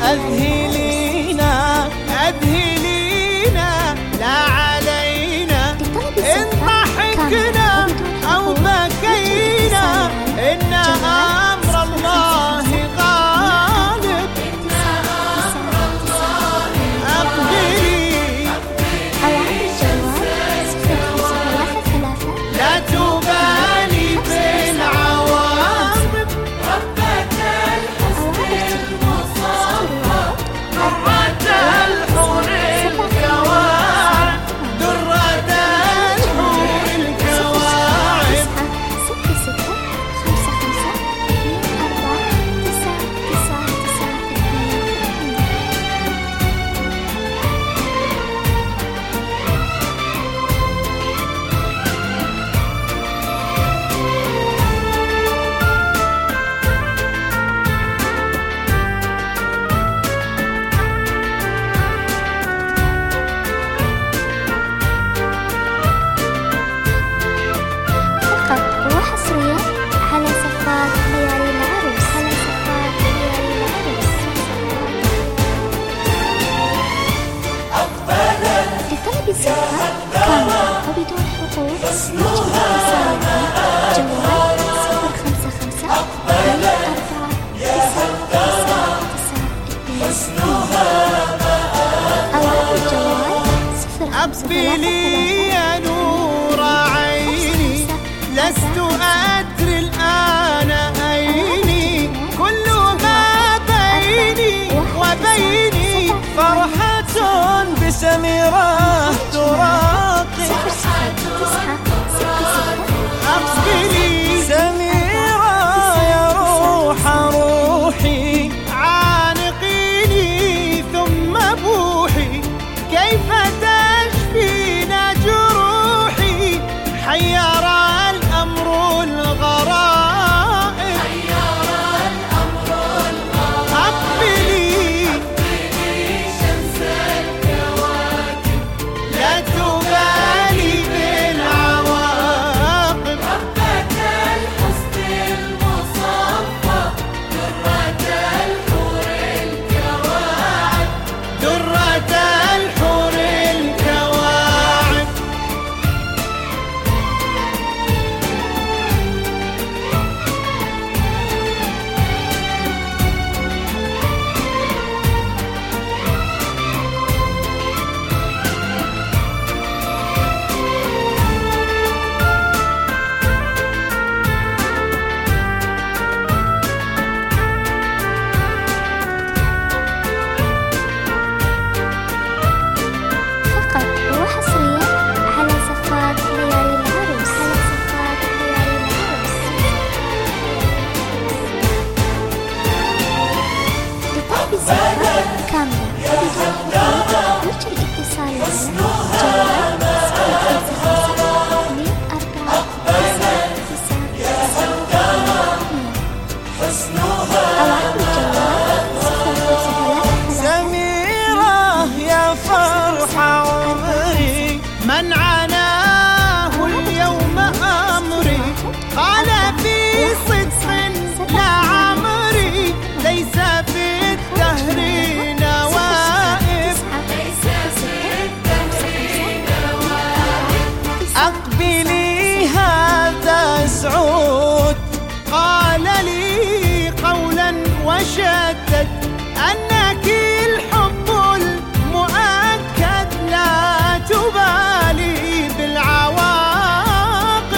أذهلينا أذهلينا لا علينا إن ضحكنا أو بكينا إن أمر الله غالب أقبلي لا تبالي بالعواقب ربة الحسن المصفى درة الحور الكواعب درة الحور الكواعب كاملة وبدون حقوق جوال 055 أقبلي يا نور عيني لست أدري الآن أيني كل ما بيني وبيني فرحة بسميرة تراقي أقبلي سميرة يا روح روحي عانقيني ثم بوحي كيف تشفينا جروحي حير الأمر الغرائب أقبلي شمس الكواكب لا تبالي بالعواقب ربة الحسن المصفى درة الحور الكواعب درة الحور الكواعب فقط وحصريا على صفات ليالي العروس لطلب الزيارة كاملة وبدون حقوق يرجى الاتصال معنا سميرة يا فرح عمري من عناه اليوم أمري قال في صدق لا عمري ليس في الدهر نوائب أقبلي هذا سعود قال لي قولا وشدد أنك الحب المؤكد لا تبالي بالعواقب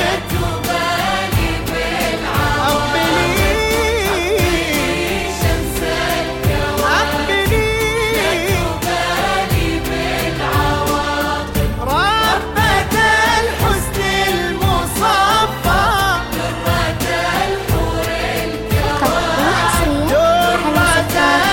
أقبلي شمس الكواكب أقبلي ربة الحسن المصفى درة الحور الكواعب درة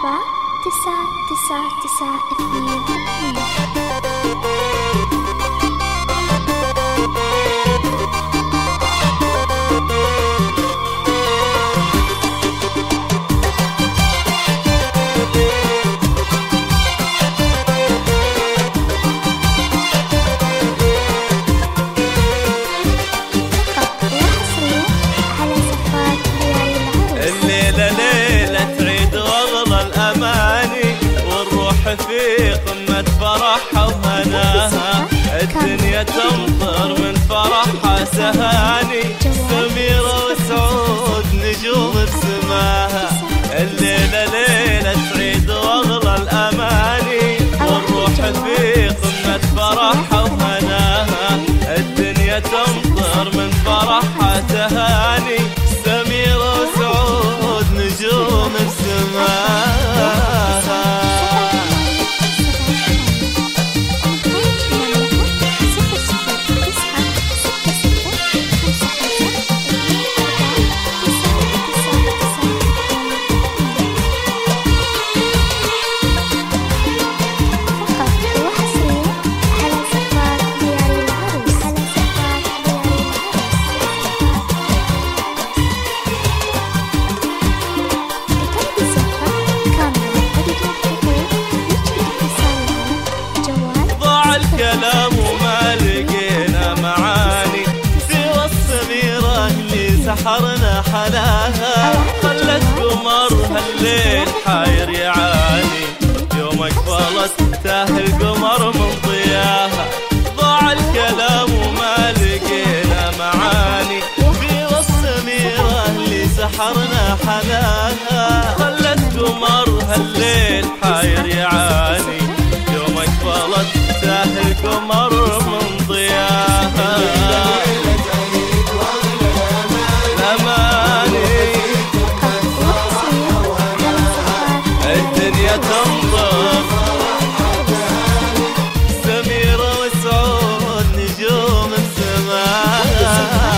في قمة فرحها وهناها، الدنيا تمطر من فرحها سهاني، سميرة وسعود نجوم بسماها، الليلة ليلة عيد واغلى الأماني، والروح في قمة فرحها وهناها، الدنيا تمطر من فرحها سهاني، سميرة وسعود نجوم بسماها. الكلام وما لقينا معاني سوى السميرة اللي سحرنا حلاها، خلت قمر هالليل حاير يعاني، يوم اقبلت تاه القمر من ضياها، ضاع الكلام وما لقينا معاني سوى السميرة اللي سحرنا حلاها، خلت قمر هالليل حاير يعاني، يوم اقبلت تاه القمر من ضياها، الأماني الدنيا تنظر، سميرة وسعود نجوم السماء.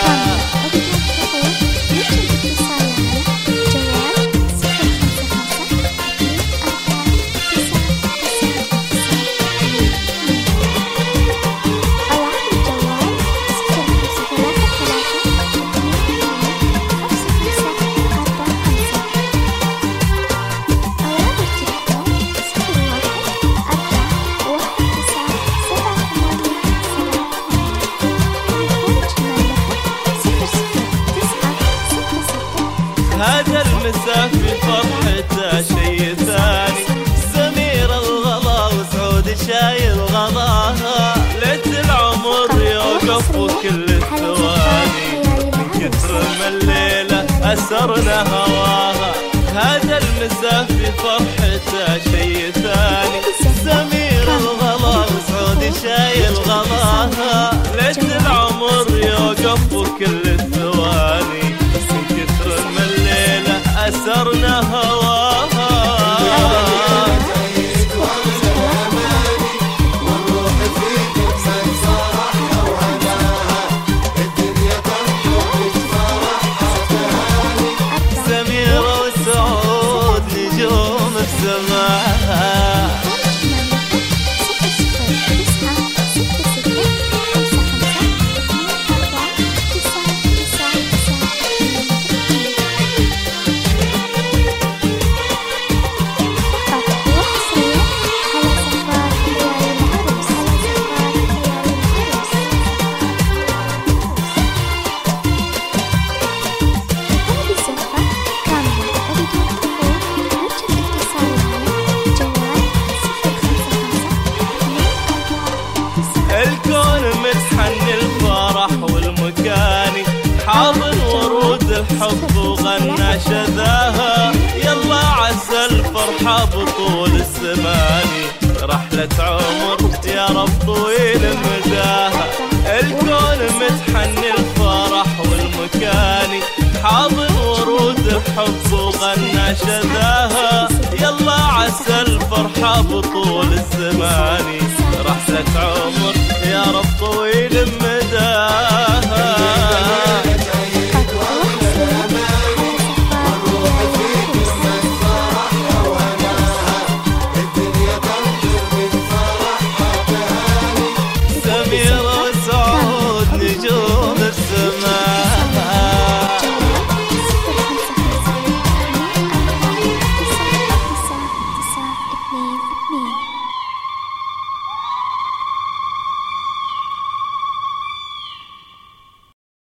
هذا المساء في فرحته شي ثاني، سميرة الغلا وسعود شايل غلاها، ليت العمر يوقف وكل الثواني، من كثر ما الليلة أسرنا هواها، هذا المساء في فرحته شي ثاني، سميرة الغلا وسعود شايل غلاها، ليت العمر يوقف وكل الثواني، أسرنا هواها، والروح فيك فرحها وهناها، الدنيا تنطق فرحها تهاني، سميرة وسعود نجوم السماء. الكون متحني الفرح والمكاني، حاضر ورود الحب وغنى شذاها، يلا عسى الفرحة بطول الزماني، رحلة عمر يا رب طويل مداها، الكون متحني الفرح والمكاني، حاضر ورود الحب وغنى شذاها، يلا عسى الفرحة بطول الزمان.